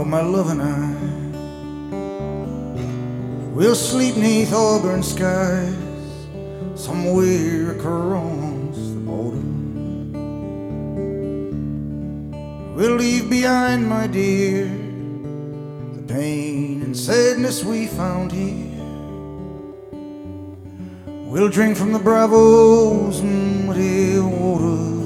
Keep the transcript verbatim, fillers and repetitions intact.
tomorrow my love and I will sleep neath auburn skies somewhere across the border. We'll leave behind, my dear, the pain and sadness we found here. We'll drink from the bravos and muddy water